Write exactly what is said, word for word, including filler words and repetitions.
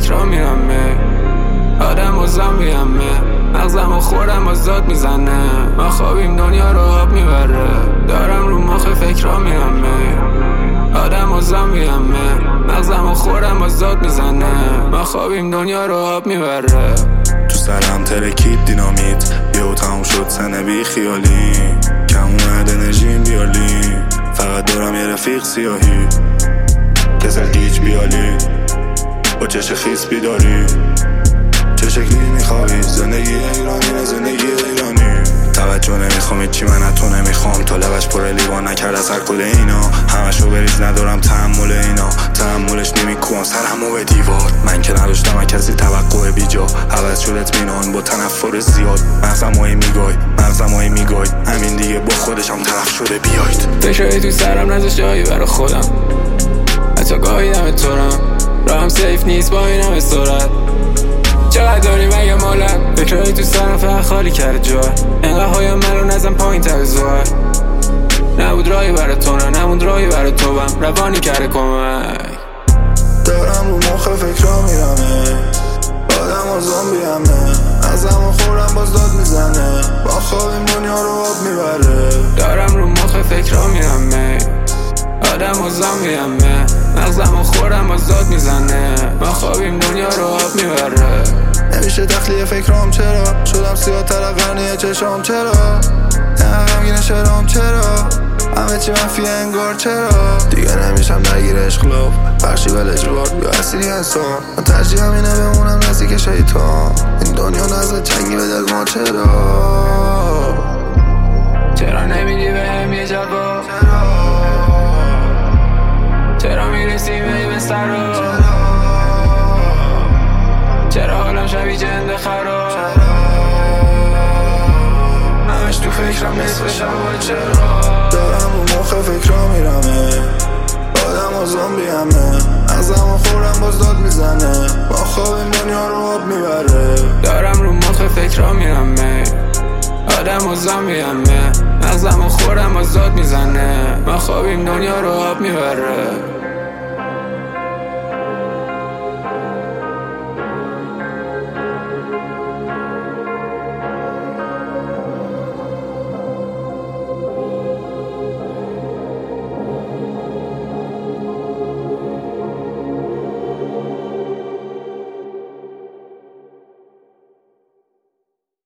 فکرها میرم می آدم و زنبیم می مغزم و خورم و زاد میزنه ما خوابیم دنیا رو آب میبره دارم رو مخ فکرها میرم می آدم و زنبیم می مغزم و خورم و زاد میزنه ما خوابیم دنیا رو آب میبره تو سرم ترکید دینامیت یهو تموم شد سنه بی خیالی کم اومد انرژیم بیالی فقط دارم یه رفیق سیاهی کسل گیج بیالی با چش خیس بیداری چه شکلی میخوابی زندگی ایرانی نه زندگی ایرانی توجه نمیخوام چی من از تو نمیخوام تا لبش پر لیوان نکرد از هر کل اینا همشو بریز ندارم تحمل اینا تحملش نمیکنم سرمو به دیوار من که نداشتم از کسی توقع بیجا عوض شد اطمینان با تنفر زیاد مغزم هایی میگای مغزم هایی میگای همین دیگه با خودشم طرف شده بیاید فکرهایی تو سرم نذاشت جایی برا خودم حتی گاهی دم تورم راهم سیف نیست با این همه سرعت چقدر داری مگه مالت فکرهایی تو سرم فقط خالی کرده جا انقدر هایم منو نزم پایین تر زوار نبود راهی برای تو نه نمود راهی برای تو بم روانی کرده کمک دارم رو مخ فکرها میرمه آدم و زنبیمه ازم و خورم باز داد میزنه با خوابیم دنیا رو آب میبره دارم رو مخ فکرها میرمه آدم و زنبیمه مغزم و خورم باز داد میزنه ما خوابیم دنیا رو آب میبره نمیشه تخلیه فکرام چرا شدم سیاه تر قرنیه چشام چرا نه غمگین شرام چرا همه چی منفی انگار چرا دیگه نمیشم درگیر اشخلاف بخشی و لجوار یا اصیلی انسان من ترجیح همینه بمونم نزدیک شیطان این دنیا نزد چنگی به دل ما چرا چرا نمیدی بهم یه جواب چرا میرسی به سرا چرا حالم شبیه جنده خراب همش تو فکرم نصف شبا چرا دارم رو مخ فکرها میرمه آدم و زنبیمه ازم و خورم باز داد میزنه با خوابیم دنیا رو آب میبره دارم رو مخ فکرها میرمه آدم و زنبیمه مغزم و خورم باز داد میزنه ما خوابیم دنیا رو آب میبره